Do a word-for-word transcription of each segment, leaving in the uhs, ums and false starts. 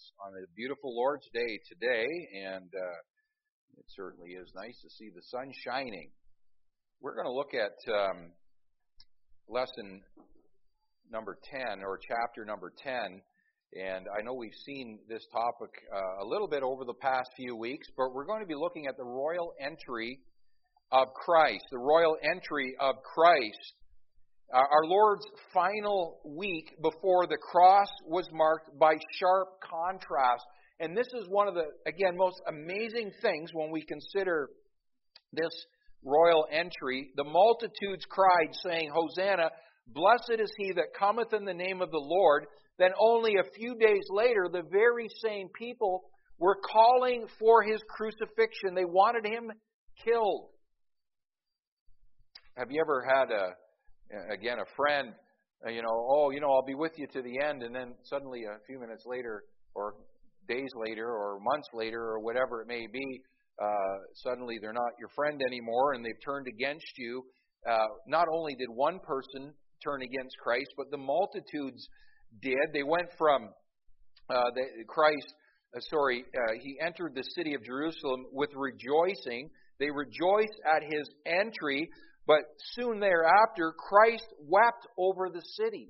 on a beautiful Lord's Day today, and uh, it certainly is nice to see the sun shining. We're going to look at um, lesson number ten, or chapter number ten, and I know we've seen this topic uh, a little bit over the past few weeks, but we're going to be looking at the royal entry of Christ, the royal entry of Christ. Uh, our Lord's final week before the cross was marked by sharp contrast. And this is one of the, again, most amazing things when we consider this royal entry. The multitudes cried, saying, Hosanna, blessed is he that cometh in the name of the Lord. Then only a few days later, the very same people were calling for his crucifixion. They wanted him killed. Have you ever had a Again, a friend, uh, you know, oh, you know, I'll be with you to the end, and then suddenly a few minutes later, or days later, or months later, or whatever it may be, uh, suddenly they're not your friend anymore, and they've turned against you. Uh, not only did one person turn against Christ, but the multitudes did. They went from uh, the, Christ, uh, sorry, uh, he entered the city of Jerusalem with rejoicing. They rejoiced at his entry. But soon thereafter, Christ wept over the city.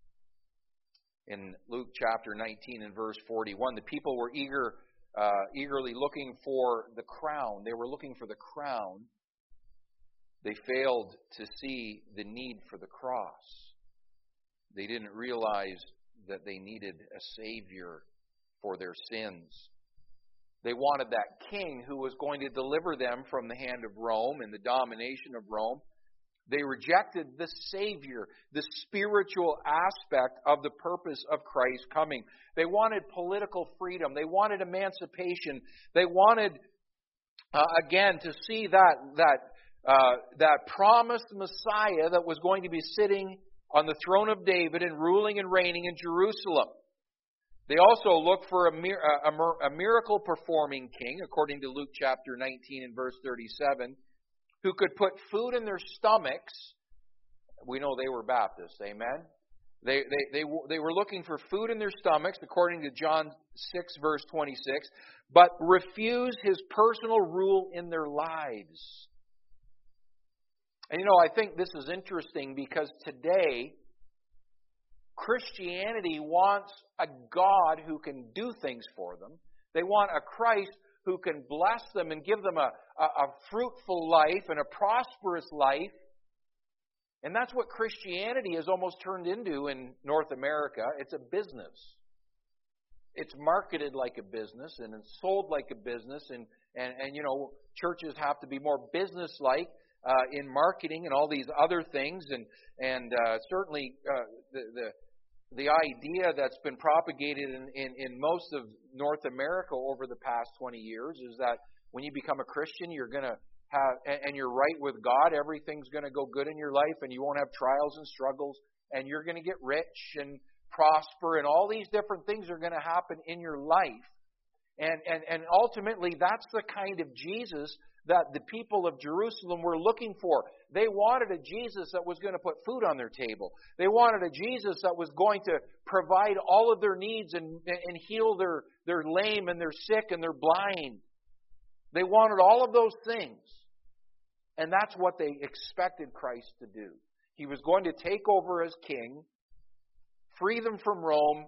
In Luke chapter nineteen and verse forty-one, the people were eager, uh, eagerly looking for the crown. They were looking for the crown. They failed to see the need for the cross. They didn't realize that they needed a Savior for their sins. They wanted that king who was going to deliver them from the hand of Rome and the domination of Rome. They rejected the Savior, the spiritual aspect of the purpose of Christ's coming. They wanted political freedom. They wanted emancipation. They wanted, uh, again, to see that, that, uh, that promised Messiah that was going to be sitting on the throne of David and ruling and reigning in Jerusalem. They also looked for a, mir- a, a miracle-performing king, according to Luke chapter nineteen and verse thirty-seven, who could put food in their stomachs. We know they were Baptists, amen? They, they, they, they were looking for food in their stomachs, according to John six, verse twenty-six, but refused his personal rule in their lives. And you know, I think this is interesting because today, Christianity wants a God who can do things for them. They want a Christ who can bless them and give them a, a, a fruitful life and a prosperous life. And that's what Christianity has almost turned into in North America. It's a business. It's marketed like a business and it's sold like a business. And, and, and you know, churches have to be more business-like uh, in marketing and all these other things. And, and uh, certainly uh, the... the The idea that's been propagated in, in, in most of North America over the past twenty years is that when you become a Christian, you're going to have, and you're right with God, everything's going to go good in your life and you won't have trials and struggles and you're going to get rich and prosper and all these different things are going to happen in your life. And, and, and ultimately, that's the kind of Jesus that the people of Jerusalem were looking for. They wanted a Jesus that was going to put food on their table. They wanted a Jesus that was going to provide all of their needs and, and heal their, their lame and their sick and their blind. They wanted all of those things. And that's what they expected Christ to do. He was going to take over as king, free them from Rome,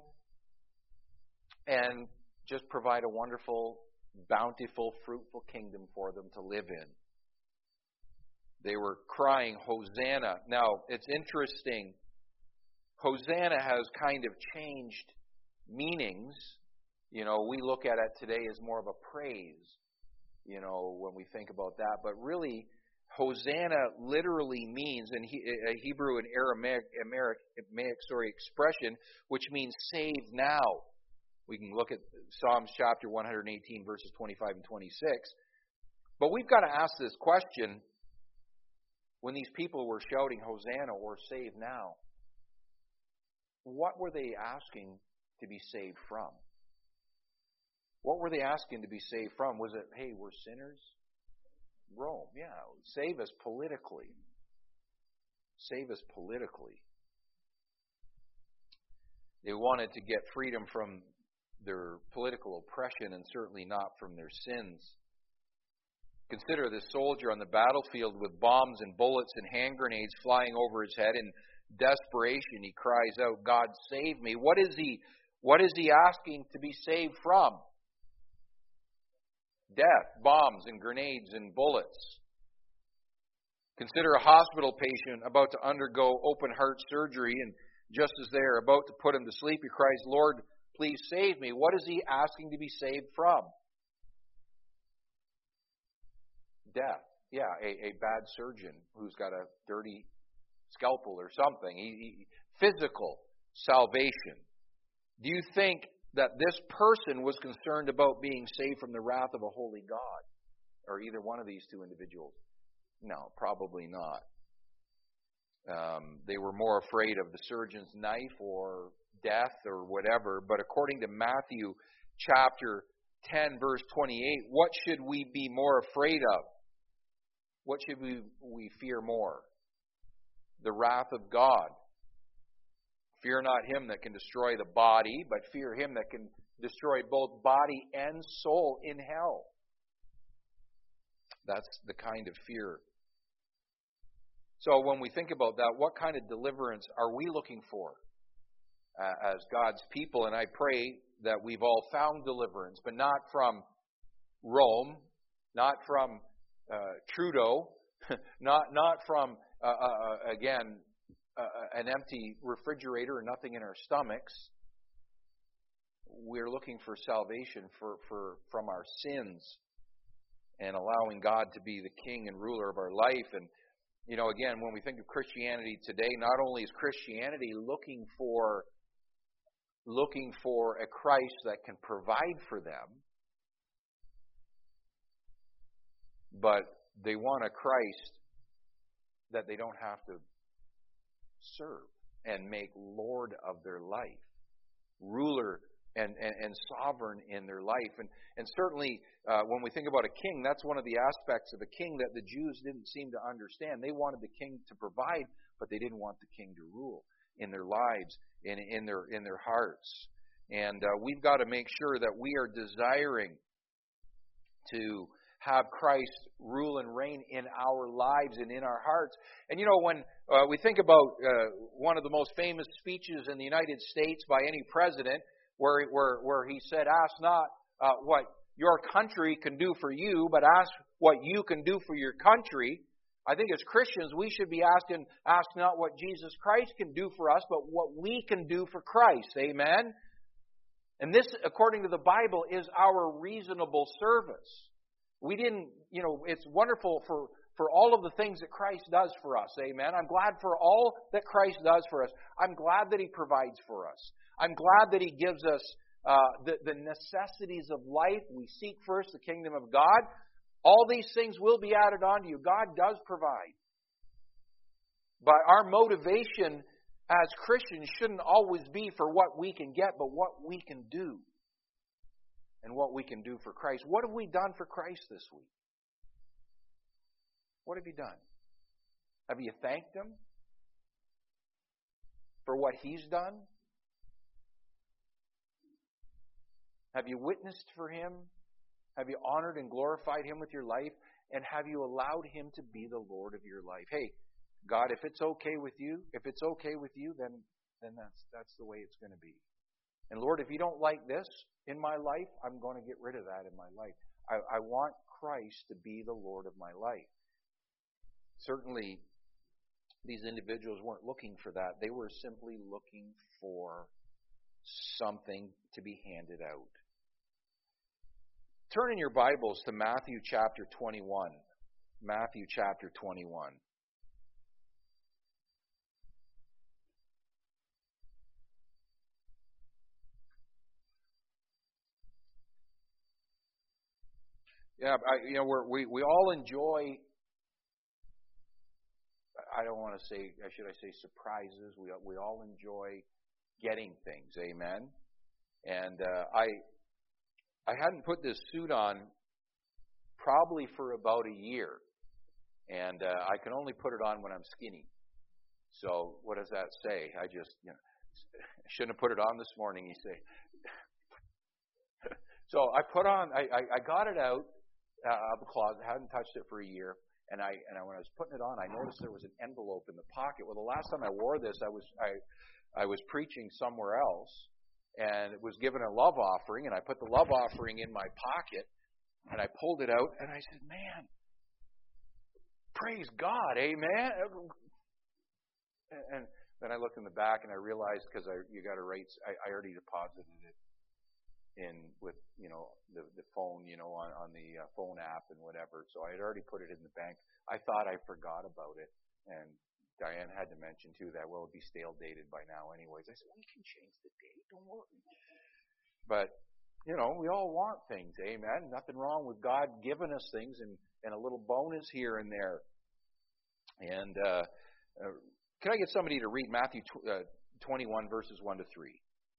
and just provide a wonderful, bountiful, fruitful kingdom for them to live in. They were crying, Hosanna. Now, it's interesting. Hosanna has kind of changed meanings. You know, we look at it today as more of a praise, you know, when we think about that. But really, Hosanna literally means, in a Hebrew and Aramaic, Aramaic sorry, expression, which means save now. We can look at Psalms chapter one eighteen, verses twenty-five and twenty-six. But we've got to ask this question. When these people were shouting, Hosanna or save now, what were they asking to be saved from? What were they asking to be saved from? Was it, hey, we're sinners? Rome, yeah. Save us politically. Save us politically. They wanted to get freedom from their political oppression and certainly not from their sins. Consider this soldier on the battlefield with bombs and bullets and hand grenades flying over his head. In desperation, he cries out, "God, save me." What is he, what is he asking to be saved from? Death, bombs and grenades and bullets. Consider a hospital patient about to undergo open heart surgery, and just as they are about to put him to sleep, he cries, "Lord, please save me." What is he asking to be saved from? Death. Yeah, a, a bad surgeon who's got a dirty scalpel or something. He, he, physical salvation. Do you think that this person was concerned about being saved from the wrath of a holy God? Or either one of these two individuals? No, probably not. Um, they were more afraid of the surgeon's knife or death or whatever. But according to Matthew chapter ten, verse twenty-eight, what should we be more afraid of? What should we, we fear more? The wrath of God. Fear not him that can destroy the body, but fear him that can destroy both body and soul in hell. That's the kind of fear. So when we think about that, what kind of deliverance are we looking for uh, as God's people? And I pray that we've all found deliverance, but not from Rome, not from uh, Trudeau, not not from, uh, uh, again, uh, an empty refrigerator and nothing in our stomachs. We're looking for salvation for, for from our sins and allowing God to be the king and ruler of our life. And, you know, again, when we think of Christianity today, not only is Christianity looking for looking for a Christ that can provide for them, but they want a Christ that they don't have to serve and make Lord of their life, ruler and, and, and sovereign in their life. And, and certainly uh, when we think about a king, that's one of the aspects of a king that the Jews didn't seem to understand. They wanted the king to provide, but they didn't want the king to rule in their lives, in, in, their, in their hearts. And uh, we've got to make sure that we are desiring to have Christ rule and reign in our lives and in our hearts. And you know, when uh, we think about uh, one of the most famous speeches in the United States by any president, where where, where he said, "Ask not uh, what your country can do for you, but ask what you can do for your country." I think as Christians, we should be asking, ask not what Jesus Christ can do for us, but what we can do for Christ. Amen? And this, according to the Bible, is our reasonable service. We didn't, you know, it's wonderful for, for all of the things that Christ does for us. Amen. I'm glad for all that Christ does for us. I'm glad that He provides for us. I'm glad that He gives us uh, the, the necessities of life. We seek first the kingdom of God. All these things will be added on to you. God does provide. But our motivation as Christians shouldn't always be for what we can get, but what we can do. And what we can do for Christ. What have we done for Christ this week? What have you done? Have you thanked Him for what He's done? Have you witnessed for Him? Have you honored and glorified Him with your life? And have you allowed Him to be the Lord of your life? Hey, God, if it's okay with you, if it's okay with you, then, then that's, that's the way it's going to be. And Lord, if you don't like this in my life, I'm going to get rid of that in my life. I, I want Christ to be the Lord of my life. Certainly, these individuals weren't looking for that. They were simply looking for something to be handed out. Turn in your Bibles to Matthew chapter twenty-one. Matthew chapter twenty-one. Yeah, I, you know, we're, we we all enjoy. I don't want to say. Should I say surprises? We we all enjoy getting things. Amen. And uh, I I hadn't put this suit on probably for about a year, and uh, I can only put it on when I'm skinny. So what does that say? I just you know shouldn't have put it on this morning. You say. So I put on, I, I, I got it out uh, of the closet, hadn't touched it for a year, and I and I, when I was putting it on, I noticed there was an envelope in the pocket. Well, the last time I wore this, I was I I was preaching somewhere else, and it was given a love offering, and I put the love offering in my pocket, and I pulled it out, and I said, "Man, praise God, amen." And then I looked in the back, and I realized because I you got to write, I, I already deposited it in with you know the the phone you know on on the uh, phone app and whatever. So I had already put it in the bank. I thought I forgot about it, and Diane had to mention too that well it'd be stale dated by now anyways. I said we can change the date, don't worry. But you know we all want things, amen. Nothing wrong with God giving us things and and a little bonus here and there. And uh, uh, can I get somebody to read Matthew tw- uh, twenty-one verses one to three?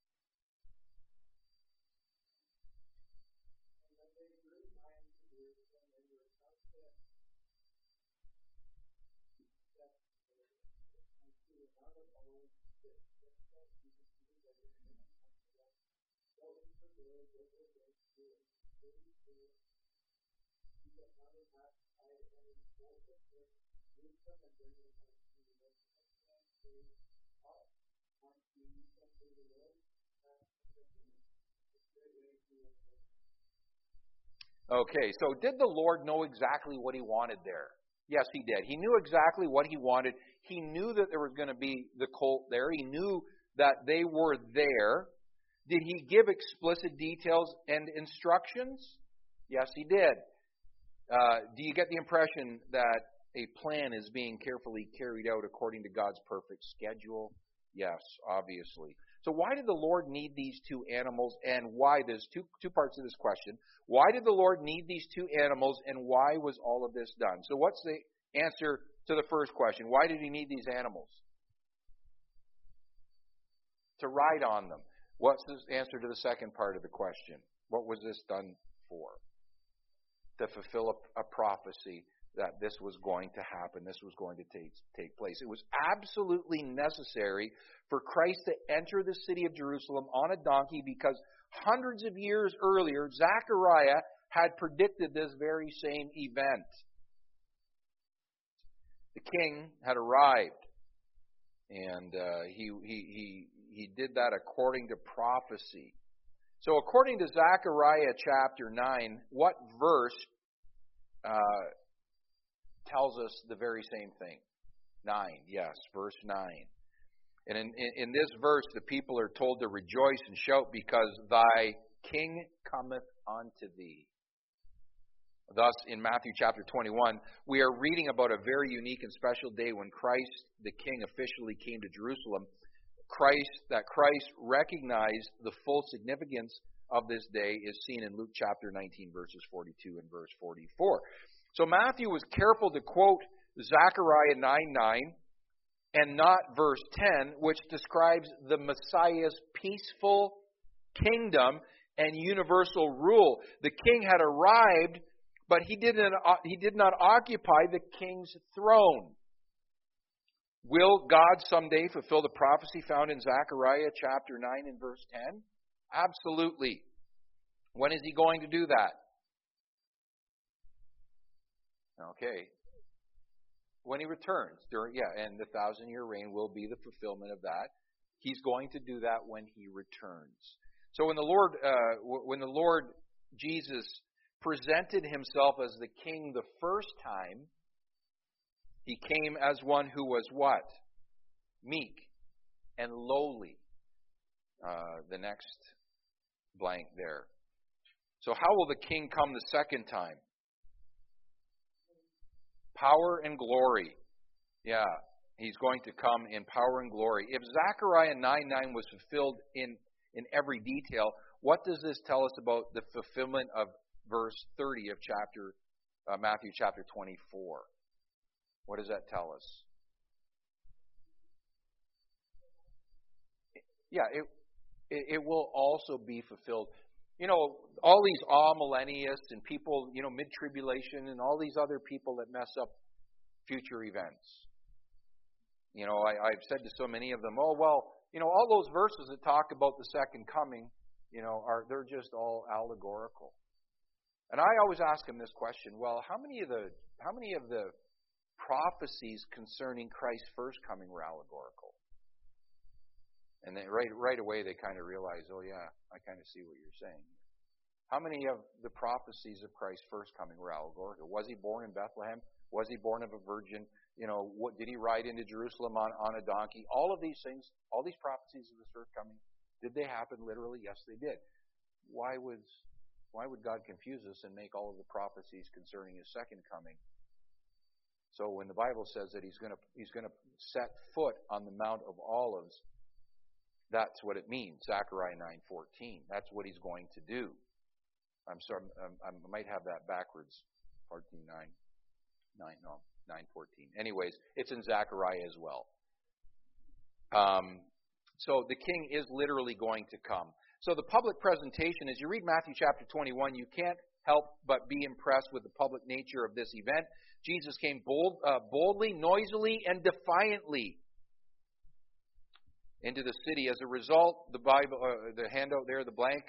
Okay, so did the Lord know exactly what He wanted there? Yes, He did. He knew exactly what He wanted. He knew that there was going to be the colt there. He knew that they were there. Did He give explicit details and instructions? Yes, He did. Uh, do you get the impression that a plan is being carefully carried out according to God's perfect schedule? Yes, obviously. So why did the Lord need these two animals, and why? There's two two parts of this question. Why did the Lord need these two animals, and why was all of this done? So what's the answer to the first question? Why did He need these animals? To ride on them. What's the answer to the second part of the question? What was this done for? To fulfill a, a prophecy that this was going to happen, this was going to take, take place. It was absolutely necessary for Christ to enter the city of Jerusalem on a donkey because hundreds of years earlier, Zechariah had predicted this very same event. The king had arrived, and uh, he, he, he, he did that according to prophecy. So according to Zechariah chapter nine, what verse uh, tells us the very same thing? Nine, yes, verse nine. And in, in, in this verse, the people are told to rejoice and shout because thy king cometh unto thee. Thus, in Matthew chapter twenty-one, we are reading about a very unique and special day when Christ, the king, officially came to Jerusalem. Christ, that Christ recognized the full significance of this day is seen in Luke chapter nineteen, verses forty-two and verse forty-four. So Matthew was careful to quote Zechariah nine nine and not verse ten, which describes the Messiah's peaceful kingdom and universal rule. The king had arrived, but he didn't he did not occupy the king's throne. Will God someday fulfill the prophecy found in Zechariah chapter nine and verse ten? Absolutely. When is He going to do that? Okay. When He returns. During, yeah, and the thousand-year reign will be the fulfillment of that. He's going to do that when He returns. So when the Lord, uh, when the Lord Jesus presented Himself as the King the first time, He came as one who was what? Meek and lowly. Uh, the next blank there. So how will the King come the second time? Power and glory. Yeah, He's going to come in power and glory. If Zechariah nine nine was fulfilled in, in every detail, what does this tell us about the fulfillment of verse thirty of chapter uh, Matthew chapter twenty-four? What does that tell us? Yeah, it, it it will also be fulfilled. You know, all these amillennialists and people, you know, mid-tribulation and all these other people that mess up future events. You know, I, I've said to so many of them, oh, well, you know, all those verses that talk about the second coming, you know, are they're just all allegorical. And I always ask him this question: well, how many of the how many of the prophecies concerning Christ's first coming were allegorical? And they, right right away they kind of realize, oh yeah, I kind of see what you're saying. How many of the prophecies of Christ's first coming were allegorical? Was he born in Bethlehem? Was he born of a virgin? You know, what, did he ride into Jerusalem on, on a donkey? All of these things, all these prophecies of his first coming, did they happen literally? Yes, they did. Why was why would God confuse us and make all of the prophecies concerning his second coming? So when the Bible says that he's going to he's going to set foot on the Mount of Olives, that's what it means. Zechariah nine fourteen. That's what he's going to do. I'm sorry, I'm, I might have that backwards. fourteen nine, nine, no, nine fourteen. Anyways, it's in Zechariah as well. Um, so the king is literally going to come. So the public presentation, as you read Matthew chapter twenty-one, you can't help but be impressed with the public nature of this event. Jesus came bold, uh, boldly, noisily, and defiantly into the city. As a result, the Bible, uh, the handout there, the blank,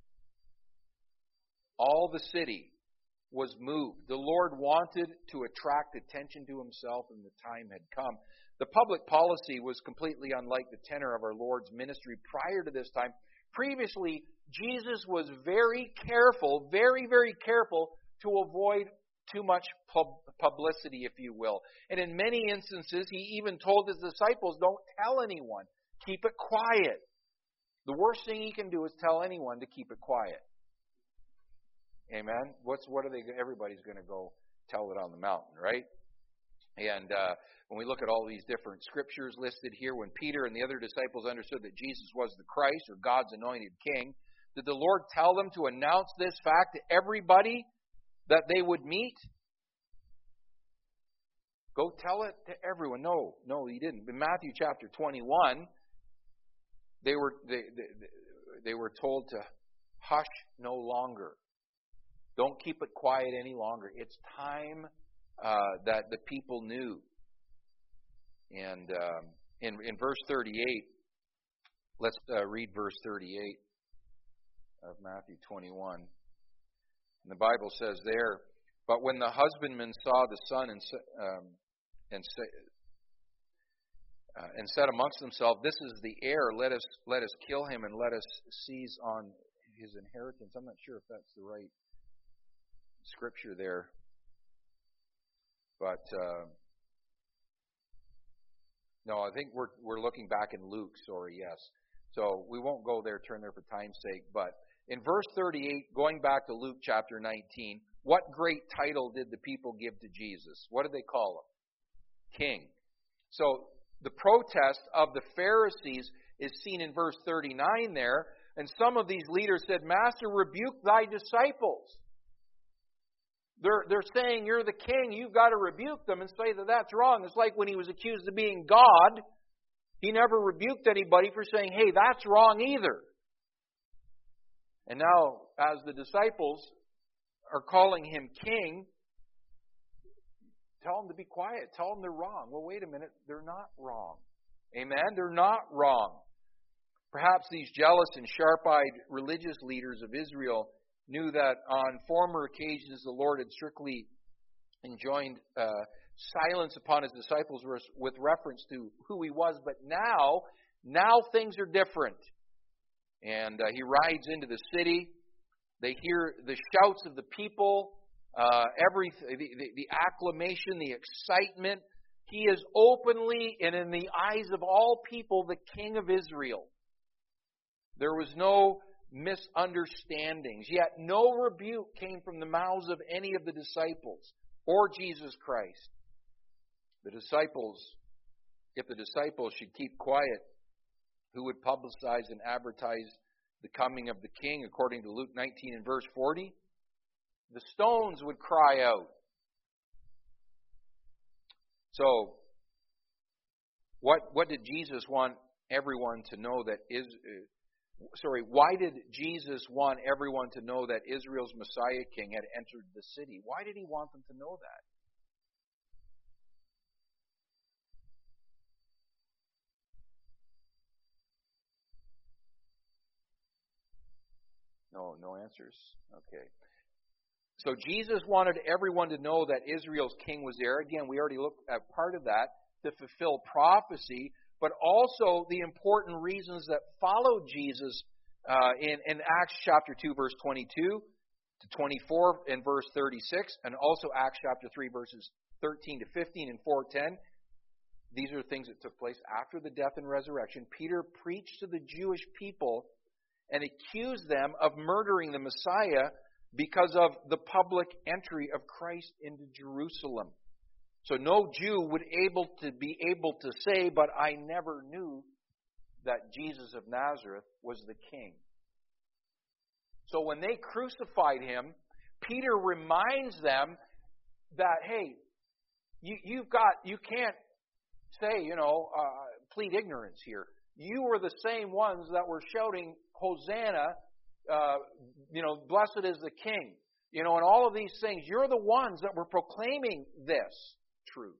all the city was moved. The Lord wanted to attract attention to himself, and the time had come. The public policy was completely unlike the tenor of our Lord's ministry prior to this time. Previously, Jesus was very careful, very, very careful to avoid too much pub- publicity, if you will. And in many instances, he even told his disciples, don't tell anyone. Keep it quiet. The worst thing he can do is tell anyone to keep it quiet. Amen. What's what are they? Everybody's going to go tell it on the mountain, right? And uh, when we look at all these different scriptures listed here, when Peter and the other disciples understood that Jesus was the Christ or God's anointed King, did the Lord tell them to announce this fact to everybody that they would meet? Go tell it to everyone. No, no, he didn't. In Matthew chapter twenty-one, they were they they, they were told to hush no longer. Don't keep it quiet any longer. It's time uh, that the people knew. And um, in, in verse thirty-eight, let's uh, read verse thirty-eight of Matthew twenty-one. And the Bible says there, but when the husbandmen saw the son and um, and, uh, and said amongst themselves, this is the heir, let us let us kill him and let us seize on his inheritance. I'm not sure if that's the right scripture there, but uh, no, I think we're we're looking back in Luke. Sorry, yes. So we won't go there, turn there for time's sake. But in verse thirty-eight, going back to Luke chapter nineteen, what great title did the people give to Jesus? What did they call him? King. So the protest of the Pharisees is seen in verse thirty-nine there, and some of these leaders said, Master, rebuke thy disciples. They're, they're saying you're the king. You've got to rebuke them and say that that's wrong. It's like when he was accused of being God. He never rebuked anybody for saying, hey, that's wrong either. And now, as the disciples are calling him king, tell them to be quiet. Tell them they're wrong. Well, wait a minute. They're not wrong. Amen? They're not wrong. Perhaps these jealous and sharp-eyed religious leaders of Israel knew that on former occasions the Lord had strictly enjoined uh, silence upon his disciples with reference to who he was, but now, now things are different. And uh, he rides into the city. They hear the shouts of the people, uh, every the, the, the acclamation, the excitement. He is openly and in the eyes of all people the King of Israel. There was no misunderstandings, yet no rebuke came from the mouths of any of the disciples or Jesus Christ. The disciples, if the disciples should keep quiet, who would publicize and advertise the coming of the King? According to Luke nineteen and verse forty, the stones would cry out. So, what what did Jesus want everyone to know that is? Uh, Sorry, why did Jesus want everyone to know that Israel's Messiah King had entered the city? Why did he want them to know that? No, no answers. Okay. So Jesus wanted everyone to know that Israel's king was there. Again, we already looked at part of that to fulfill prophecy, but also the important reasons that followed Jesus uh, in, in Acts chapter two, verse twenty-two to twenty-four and verse thirty-six, and also Acts chapter three, verses thirteen to fifteen and four ten. These are things that took place after the death and resurrection. Peter preached to the Jewish people and accused them of murdering the Messiah because of the public entry of Christ into Jerusalem. So no Jew would able to be able to say, but I never knew that Jesus of Nazareth was the king. So when they crucified him, Peter reminds them that, hey, you, you've got, you can't say, you know, uh, plead ignorance here. You were the same ones that were shouting, Hosanna, uh, you know, blessed is the king. You know, and all of these things. You're the ones that were proclaiming this truth.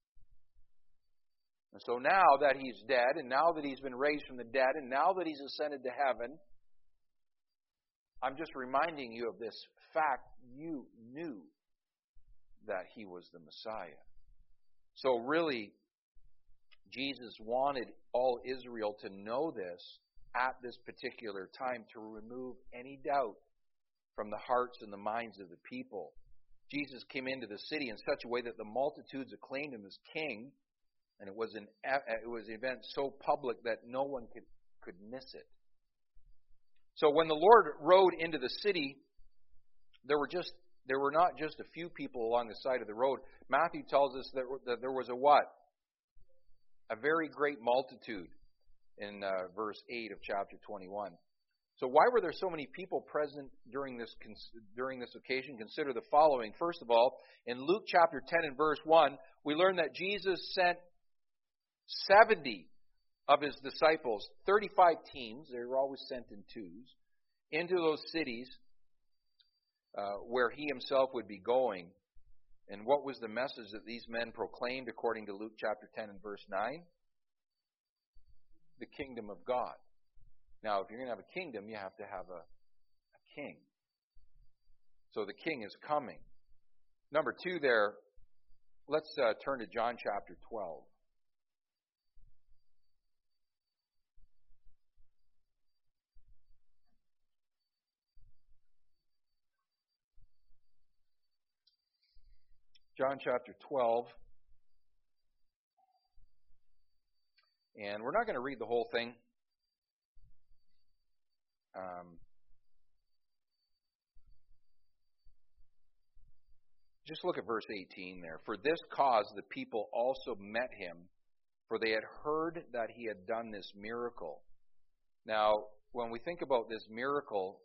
And so now that he's dead, and now that he's been raised from the dead, and now that he's ascended to heaven, I'm just reminding you of this fact. You knew that he was the Messiah. So really, Jesus wanted all Israel to know this at this particular time to remove any doubt from the hearts and the minds of the people. Jesus came into the city in such a way that the multitudes acclaimed him as king, and it was an it was an event so public that no one could, could miss it. So when the Lord rode into the city, there were just there were not just a few people along the side of the road. Matthew tells us that, that there was a what? A very great multitude in uh, verse eight of chapter twenty-one. So why were there so many people present during this during this occasion? Consider the following. First of all, in Luke chapter ten and verse one, we learn that Jesus sent seventy of his disciples, thirty-five teams, they were always sent in twos, into those cities uh, where he himself would be going. And what was the message that these men proclaimed according to Luke chapter ten and verse nine? The kingdom of God. Now, if you're going to have a kingdom, you have to have a, a king. So the king is coming. Number two there, let's uh, turn to John chapter twelve. John chapter twelve. And we're not going to read the whole thing. Um, just look at verse eighteen there. For this cause the people also met him, for they had heard that he had done this miracle. Now, when we think about this miracle,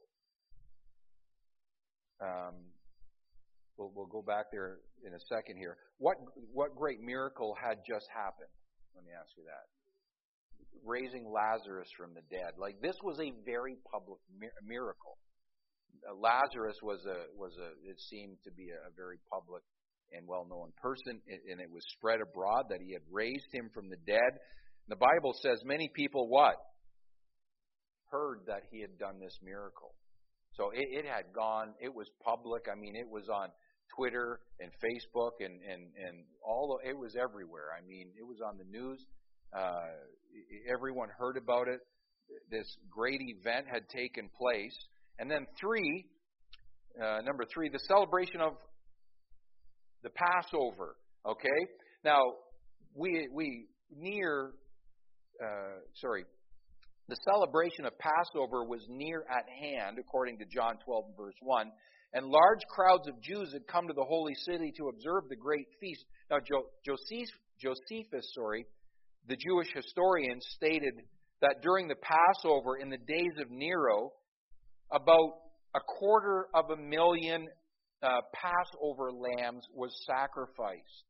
um, we'll, we'll go back there in a second here. What what great miracle had just happened? Let me ask you that. Raising Lazarus from the dead. Like, this was a very public miracle. Lazarus was a was a it seemed to be a very public and well-known person, and it was spread abroad that he had raised him from the dead. The Bible says many people what? Heard that he had done this miracle. So it, it had gone, it was public. I mean, it was on Twitter and Facebook and, and, and all, it was everywhere. I mean, it was on the news. Uh, everyone heard about it. This great event had taken place. And then three, uh, number three, the celebration of the Passover. Okay? Now, we we near, uh, sorry, the celebration of Passover was near at hand, according to John twelve and verse one. And large crowds of Jews had come to the holy city to observe the great feast. Now, jo- Josephus, Josephus, sorry, the Jewish historian, stated that during the Passover in the days of Nero, about a quarter of a million uh, Passover lambs was sacrificed.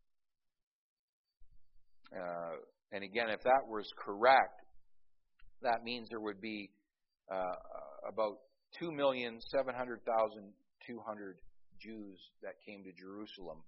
Uh, and again, if that was correct, that means there would be uh, about two million seven hundred thousand two hundred Jews that came to Jerusalem.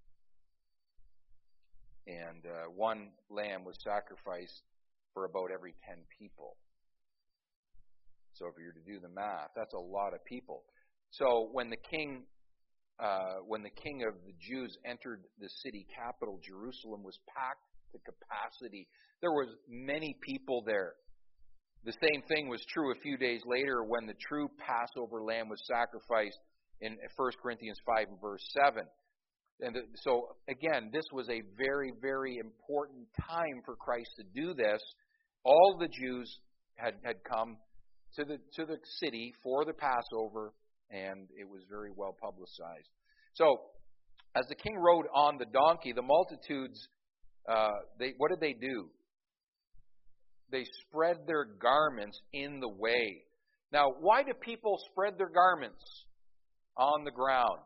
And uh, one lamb was sacrificed for about every ten people. So if you're to do the math, that's a lot of people. So when the king, uh, when the king of the Jews entered the city capital, Jerusalem was packed to capacity. There was many people there. The same thing was true a few days later when the true Passover lamb was sacrificed in First Corinthians five and verse seven. And so, again, this was a very, very important time for Christ to do this. All the Jews had, had come to the to the city for the Passover, and it was very well publicized. So, as the king rode on the donkey, the multitudes, uh, they what did they do? They spread their garments in the way. Now, why do people spread their garments on the ground?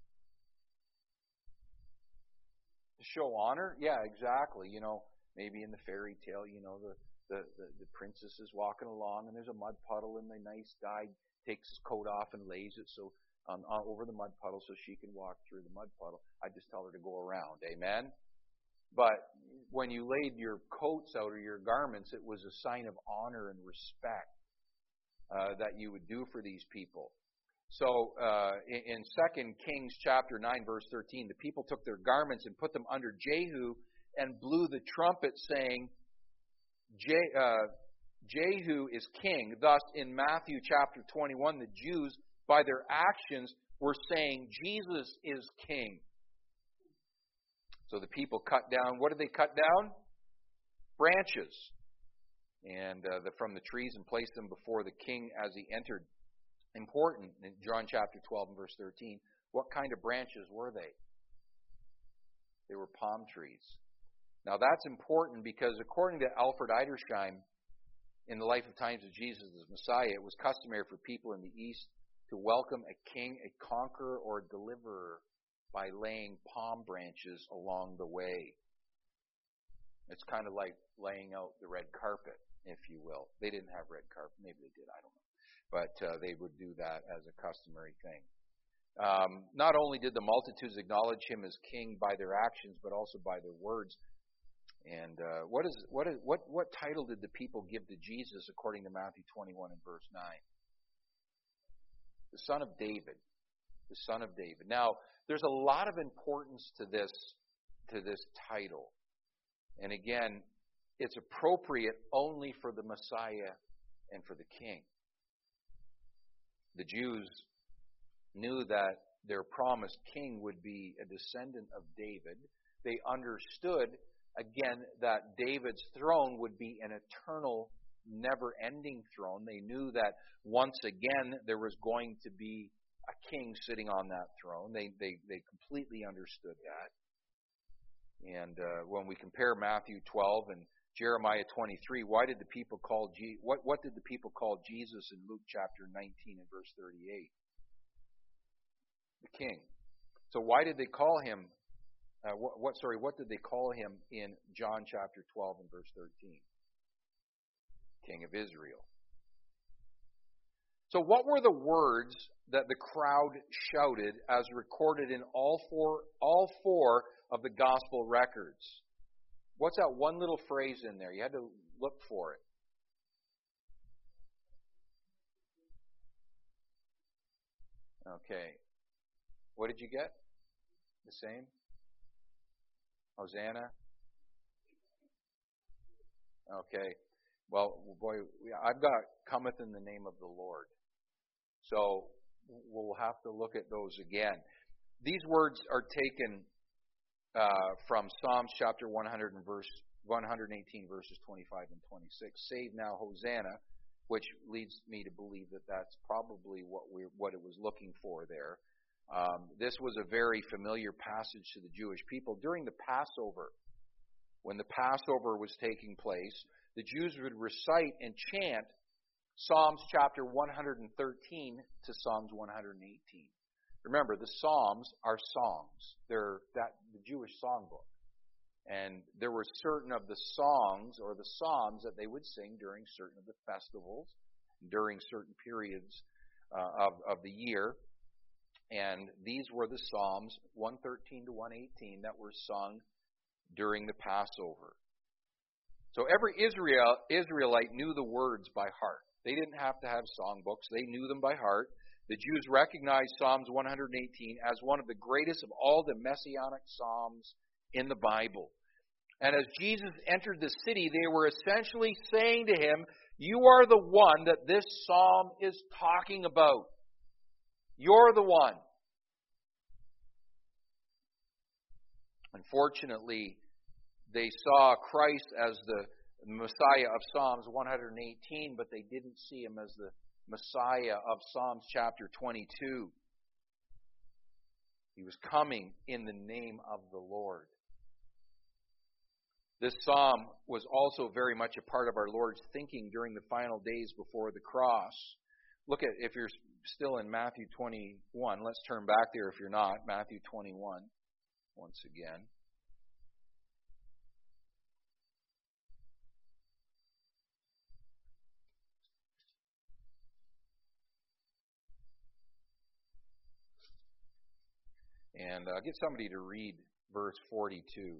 To show honor? Yeah, exactly. You know, maybe in the fairy tale, you know, the, the, the, the princess is walking along and there's a mud puddle and the nice guy takes his coat off and lays it so um, uh, over the mud puddle so she can walk through the mud puddle. I just tell her to go around. Amen? But when you laid your coats out or your garments, it was a sign of honor and respect uh, that you would do for these people. So uh, in, in Second Kings chapter nine, verse thirteen, the people took their garments and put them under Jehu and blew the trumpet, saying, Je- uh, Jehu is king. Thus, in Matthew chapter twenty-one, the Jews, by their actions, were saying, Jesus is king. So the people cut down, what did they cut down? Branches. And uh, the, from the trees and placed them before the king as he entered. Important, in John chapter twelve and verse thirteen, what kind of branches were they? They were palm trees. Now that's important because according to Alfred Edersheim, in the life of times of Jesus as Messiah, it was customary for people in the East to welcome a king, a conqueror, or a deliverer by laying palm branches along the way. It's kind of like laying out the red carpet, if you will. They didn't have red carpet. Maybe they did. I don't know. But uh, they would do that as a customary thing. Um, not only did the multitudes acknowledge him as king by their actions, but also by their words. And uh, what is what is what what title did the people give to Jesus according to Matthew twenty-one and verse nine? The Son of David. The Son of David. Now, there's a lot of importance to this to this title. And again, it's appropriate only for the Messiah and for the King. The Jews knew that their promised king would be a descendant of David. They understood, again, that David's throne would be an eternal, never-ending throne. They knew that once again there was going to be a king sitting on that throne. They they, they completely understood that. And uh, when we compare Matthew twelve and Jeremiah twenty-three, why did the people call Je- what what did the people call Jesus in Luke chapter nineteen and verse thirty-eight? The king. So why did they call him uh, what, what sorry, what did they call him in John chapter twelve and verse thirteen? King of Israel. So what were the words that the crowd shouted as recorded in all four all four of the gospel records? What's that one little phrase in there? You had to look for it. Okay. What did you get? The same? Hosanna? Okay. Well, boy, I've got cometh in the name of the Lord. So we'll have to look at those again. These words are taken Uh, from Psalms chapter one hundred and verse one eighteen, verses twenty-five and twenty-six. Save now, Hosanna, which leads me to believe that that's probably what we what it was looking for there. Um, this was a very familiar passage to the Jewish people during the Passover. When the Passover was taking place, the Jews would recite and chant Psalms chapter one thirteen to Psalms one eighteen. Remember, the Psalms are songs. They're that the Jewish songbook. And there were certain of the songs or the psalms that they would sing during certain of the festivals, during certain periods uh, of, of the year. And these were the Psalms one thirteen to one eighteen that were sung during the Passover. So every Israel, Israelite knew the words by heart. They didn't have to have songbooks. They knew them by heart. The Jews recognized Psalms one eighteen as one of the greatest of all the messianic psalms in the Bible. And as Jesus entered the city, they were essentially saying to him, you are the one that this psalm is talking about. You're the one. Unfortunately, they saw Christ as the Messiah of Psalms one eighteen, but they didn't see him as the Messiah of Psalms chapter twenty-two. He was coming in the name of the Lord. This psalm was also very much a part of our Lord's thinking during the final days before the cross. Look at, if you're still in Matthew twenty-one, let's turn back there if you're not. Matthew twenty-one, once again. And uh, get somebody to read verse forty-two.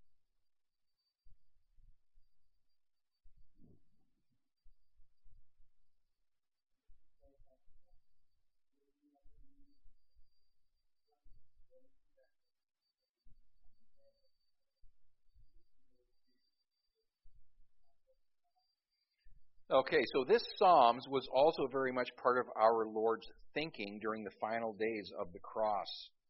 Okay, so this Psalms was also very much part of our Lord's thinking during the final days of the cross.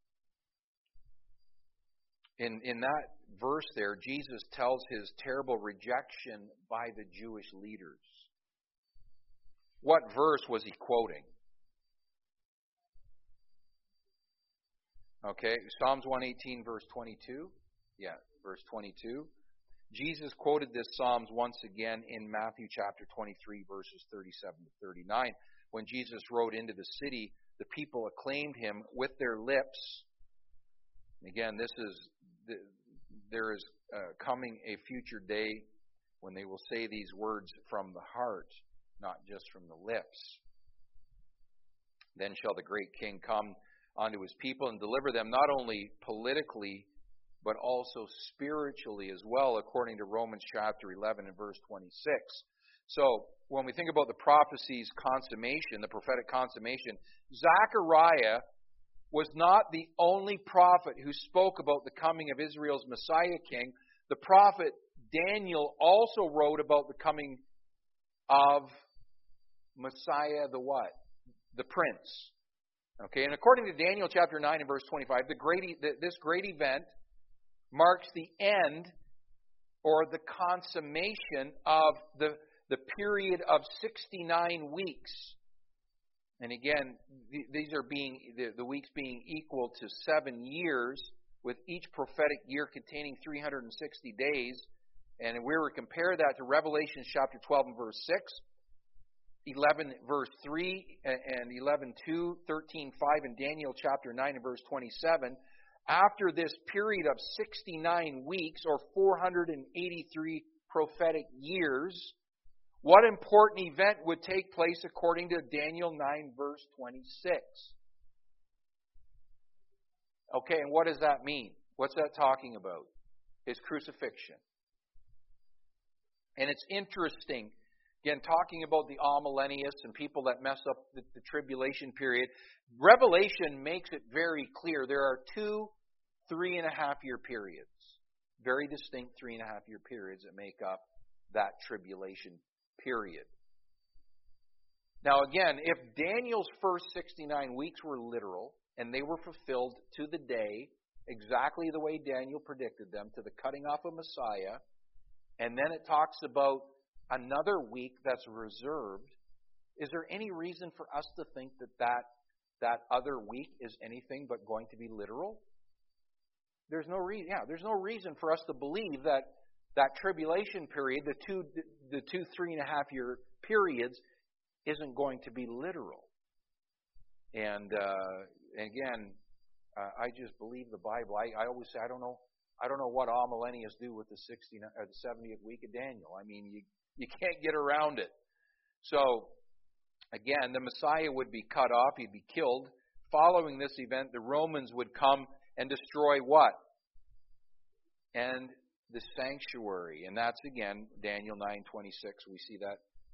In, in that verse there, Jesus tells his terrible rejection by the Jewish leaders. What verse was he quoting? Okay, Psalms one eighteen, verse twenty-two. Yeah, verse twenty-two. Jesus quoted this Psalms once again in Matthew chapter twenty-three, verses thirty-seven to thirty-nine. When Jesus rode into the city, the people acclaimed him with their lips. Again, this is there is uh, coming a future day when they will say these words from the heart, not just from the lips. Then shall the great King come unto his people and deliver them not only politically, but also spiritually as well, according to Romans chapter eleven and verse twenty-six. So, when we think about the prophecy's consummation, the prophetic consummation, Zechariah was not the only prophet who spoke about the coming of Israel's Messiah king. The prophet Daniel also wrote about the coming of Messiah the what? The Prince. Okay, and according to Daniel chapter nine and verse twenty-five, the great, this great event marks the end or the consummation of the, the period of sixty-nine weeks. And again, these are being the, the weeks being equal to seven years, with each prophetic year containing three hundred sixty days. And if we were to compare that to Revelation chapter twelve and verse six, eleven verse three, and eleven two, thirteen five, and Daniel chapter nine and verse twenty-seven, after this period of sixty-nine weeks, or four hundred eighty-three prophetic years, what important event would take place according to Daniel nine verse twenty-six? Okay, and what does that mean? What's that talking about? His crucifixion. And it's interesting, again, talking about the amillennialists and people that mess up the, the tribulation period. Revelation makes it very clear there are two three and a half year periods, very distinct three and a half year periods that make up that tribulation period. Now again, if Daniel's first sixty-nine weeks were literal, and they were fulfilled to the day, exactly the way Daniel predicted them, to the cutting off of Messiah, and then it talks about another week that's reserved, is there any reason for us to think that that, that other week is anything but going to be literal? There's no reason. Yeah, there's no reason for us to believe that that tribulation period, the two, the two three and a half year periods, isn't going to be literal. And uh, again, uh, I just believe the Bible. I, I always say I don't know. I don't know what all millennials do with the sixty or the seventieth week of Daniel. I mean, you you can't get around it. So again, the Messiah would be cut off. He'd be killed. Following this event, the Romans would come and destroy what? And the sanctuary. And that's, again, Daniel nine twenty-six. We see that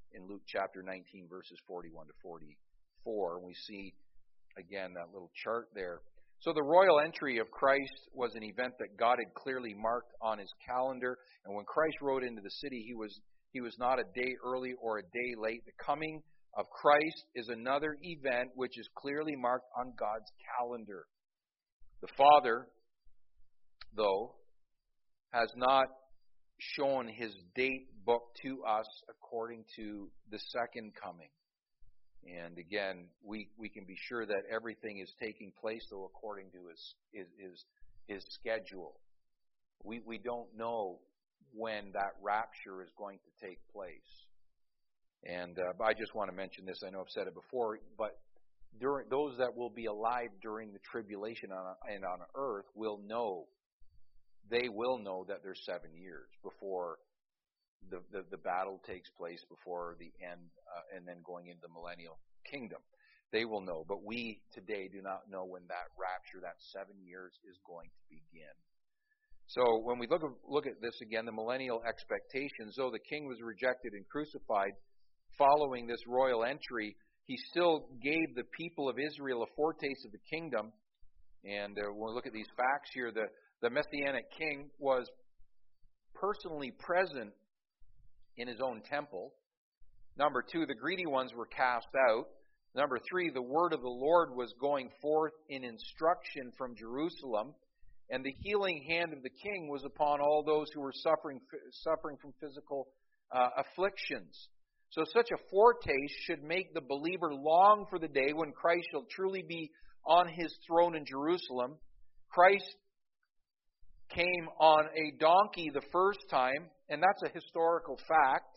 in Luke chapter nineteen, verses forty-one to forty-four. And we see, again, that little chart there. So the royal entry of Christ was an event that God had clearly marked on his calendar. And when Christ rode into the city, he was he was not a day early or a day late. The coming of Christ is another event which is clearly marked on God's calendar. The Father, though, has not shown his date book to us according to the second coming. And again, we, we can be sure that everything is taking place, though, according to his his his, his schedule. We we don't know when that rapture is going to take place. And uh, I just want to mention this. I know I've said it before, but during those that will be alive during the tribulation on, and on earth will know. They will know that there's seven years before the, the, the battle takes place, before the end, uh, and then going into the millennial kingdom. They will know. But we today do not know when that rapture, that seven years, is going to begin. So when we look at, look at this again, the millennial expectations, though the king was rejected and crucified following this royal entry, he still gave the people of Israel a foretaste of the kingdom. And uh, when we look at these facts here, the, the Messianic king was personally present in his own temple. Number two, the greedy ones were cast out. Number three, the word of the Lord was going forth in instruction from Jerusalem. And the healing hand of the king was upon all those who were suffering suffering from physical uh, afflictions. So such a foretaste should make the believer long for the day when Christ shall truly be on his throne in Jerusalem. Christ came on a donkey the first time, and that's a historical fact.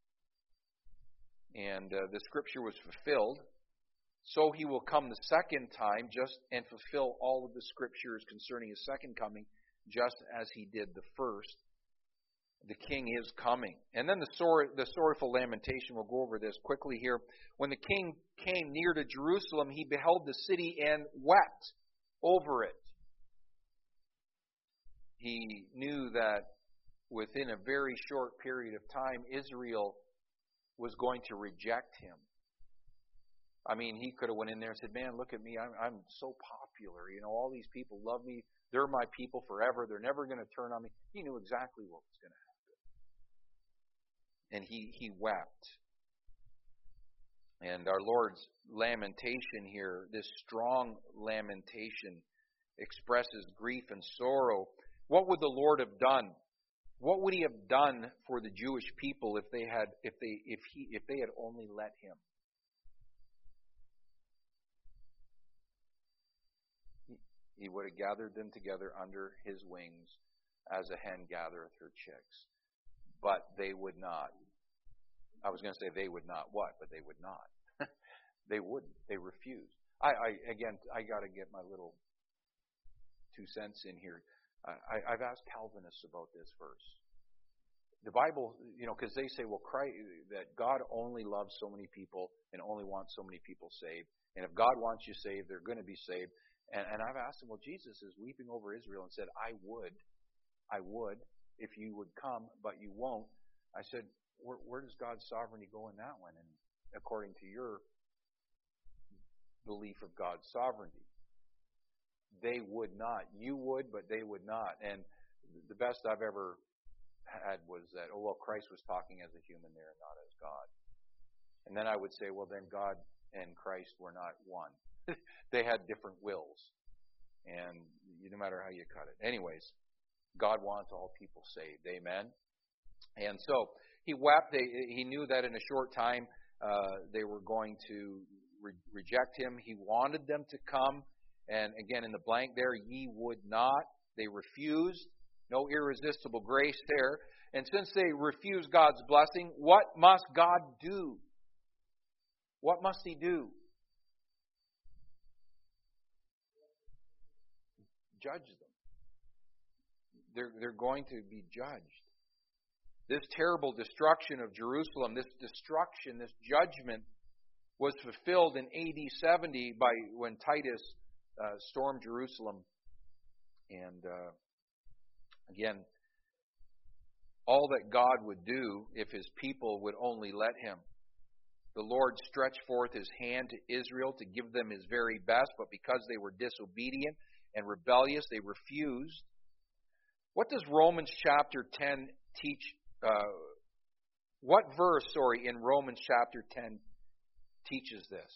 And uh, the scripture was fulfilled. So he will come the second time just and fulfill all of the scriptures concerning his second coming, just as he did the first. The king is coming. And then the, sorrow, the sorrowful lamentation, we'll go over this quickly here. When the king came near to Jerusalem, he beheld the city and wept over it. He knew that within a very short period of time, Israel was going to reject him. I mean, he could have went in there and said, man, look at me. I'm, I'm so popular. You know, all these people love me. They're my people forever. They're never going to turn on me. He knew exactly what was going to happen. And he, he wept. And our Lord's lamentation here, this strong lamentation, expresses grief and sorrow. What would the Lord have done? What would he have done for the Jewish people if they had if they if he if they had only let him? He would have gathered them together under his wings as a hen gathereth her chicks. But they would not. I was going to say they would not what, but they would not. They wouldn't. They refused. I, I again, I got to get my little two cents in here. I, I've asked Calvinists about this verse. The Bible, you know, because they say, well, Christ, that God only loves so many people and only wants so many people saved. And if God wants you saved, they're going to be saved. And, and I've asked him, well, Jesus is weeping over Israel and said, I would, I would, if you would come, but you won't. I said, where, where does God's sovereignty go in that one? And according to your belief of God's sovereignty, they would not. You would, but they would not. And the best I've ever had was that, oh, well, Christ was talking as a human there and not as God. And then I would say, well, then God and Christ were not one. They had different wills. And no matter how you cut it. Anyways, God wants all people saved. Amen? And so he wept. They, he knew that in a short time uh, they were going to re- reject him. He wanted them to come. And again, in the blank there, ye would not. They refused. No irresistible grace there. And since they refused God's blessing, what must God do? What must he do? Judge them. They're, they're going to be judged. This terrible destruction of Jerusalem, this destruction, this judgment was fulfilled in A D seventy by when Titus uh, stormed Jerusalem. And uh, again, all that God would do if his people would only let him. The Lord stretched forth His hand to Israel to give them His very best, but because they were disobedient and rebellious, they refused. What does Romans chapter ten teach? Uh, what verse, sorry, in Romans chapter ten teaches this?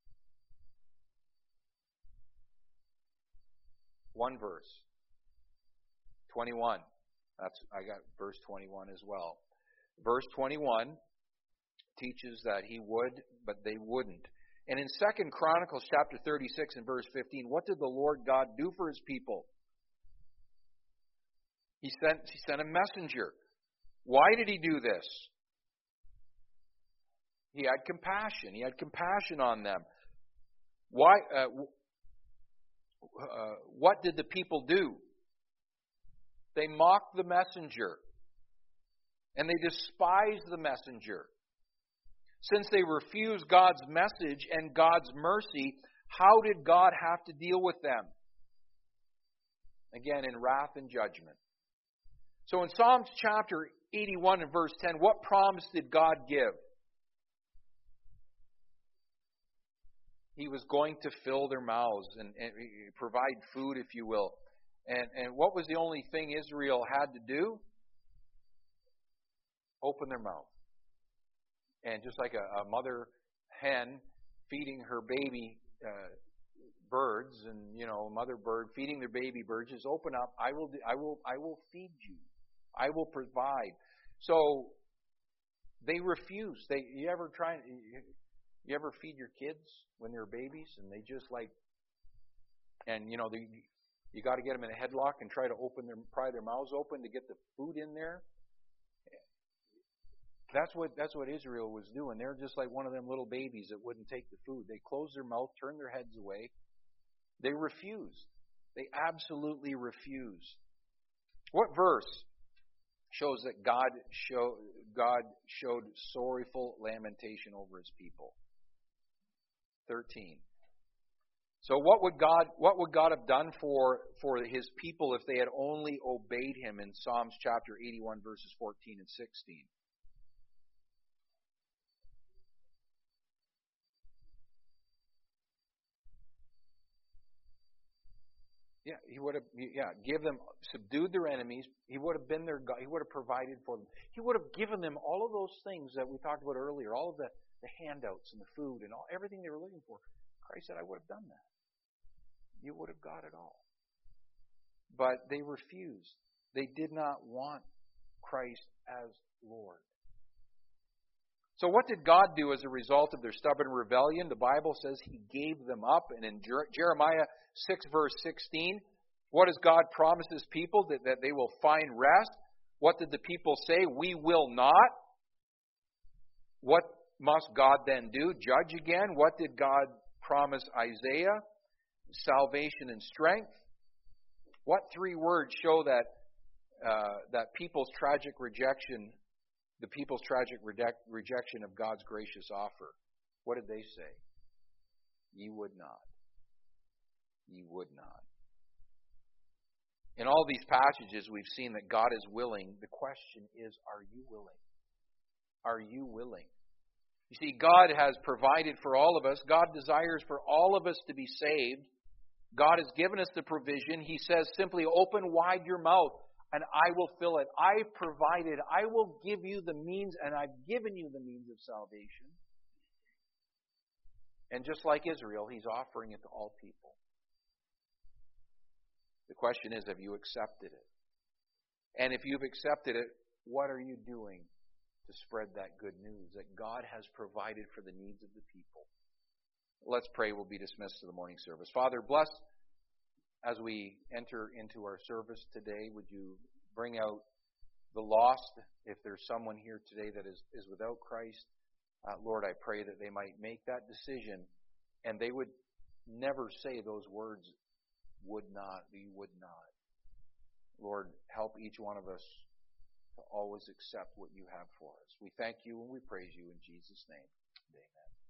One verse. twenty-one. That's I got verse twenty-one as well. Verse twenty-one teaches that He would, but they wouldn't. And in Second Chronicles chapter thirty-six and verse fifteen, what did the Lord God do for His people? He sent, he sent a messenger. Why did He do this? He had compassion. He had compassion on them. Why? Uh, uh, what did the people do? They mocked the messenger. And they despised the messenger. Since they refused God's message and God's mercy, how did God have to deal with them? Again, in wrath and judgment. So in Psalms chapter eighty-one and verse ten, what promise did God give? He was going to fill their mouths and, and provide food, if you will. And, and what was the only thing Israel had to do? Open their mouth. And just like a, a mother hen feeding her baby uh, birds, and you know, mother bird feeding their baby birds, just open up. I will. I will. I will feed you. I will provide. So they refuse. They. You ever try? You ever feed your kids when they're babies, and they just like, and you know, they, you got to get them in a headlock and try to open their, pry their mouths open to get the food in there. That's what that's what Israel was doing. They're just like one of them little babies that wouldn't take the food. They closed their mouth, turned their heads away. They refused. They absolutely refused. What verse shows that God show, God showed sorrowful lamentation over His people? thirteen. So what would God what would God have done for, for His people if they had only obeyed Him in Psalms chapter eighty-one verses fourteen and sixteen? Yeah, He would have. Yeah, give them, subdued their enemies. He would have been their God. He would have provided for them. He would have given them all of those things that we talked about earlier, all of the, the handouts and the food and all everything they were looking for. Christ said, "I would have done that. You would have got it all." But they refused. They did not want Christ as Lord. So what did God do as a result of their stubborn rebellion? The Bible says He gave them up. And in Jeremiah six verse sixteen, what does God promise His people? That, that they will find rest. What did the people say? We will not. What must God then do? Judge again. What did God promise Isaiah? Salvation and strength. What three words show that uh, that people's tragic rejection The people's tragic reject, rejection of God's gracious offer? What did they say? Ye would not. Ye would not. In all these passages, we've seen that God is willing. The question is, are you willing? Are you willing? You see, God has provided for all of us. God desires for all of us to be saved. God has given us the provision. He says simply, open wide your mouth, and I will fill it. I provided. I will give you the means, and I've given you the means of salvation. And just like Israel, He's offering it to all people. The question is, have you accepted it? And if you've accepted it, what are you doing to spread that good news that God has provided for the needs of the people? Let's pray. We'll be dismissed to the morning service. Father, bless as we enter into our service today. Would you bring out the lost? If there's someone here today that is, is without Christ, uh, Lord, I pray that they might make that decision and they would never say those words, would not, you would not. Lord, help each one of us to always accept what you have for us. We thank you and we praise you in Jesus' name. Amen.